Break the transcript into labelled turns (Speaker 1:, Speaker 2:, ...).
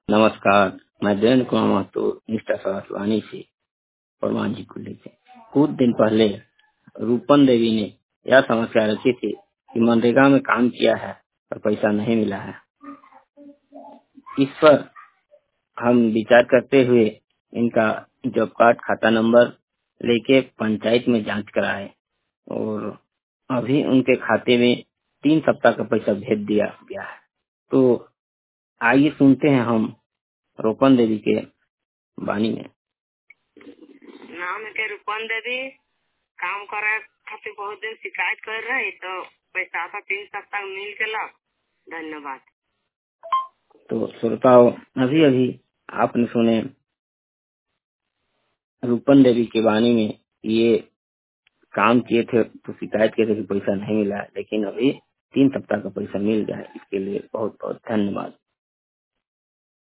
Speaker 1: नमस्कार, मैं देवेंद्र कुमार महतो निष्ठा सवासवानी से परमान जी को लेकर कुछ दिन पहले रूपन देवी ने यह समस्या रखी थी कि मनरेगा में काम किया है पर पैसा नहीं मिला है। इस पर हम विचार करते हुए इनका जॉब कार्ड खाता नंबर लेके पंचायत में जांच कराए और अभी उनके खाते में 3 सप्ताह का पैसा भेज दिया गया है। तो आइए सुनते हैं हम रूपन देवी के वाणी में।
Speaker 2: नाम के रूपन देवी काम करे खातिर बहुत दिन शिकायत कर रही तो पैसा था 3 सप्ताह मिल गया। धन्यवाद।
Speaker 1: तो श्रोताओं, अभी अभी आपने सुने रूपन देवी के वाणी में ये काम किए थे तो शिकायत किए थे कि पैसा नहीं मिला, लेकिन अभी 3 सप्ताह का पैसा मिल गया है। इसके लिए बहुत बहुत धन्यवाद।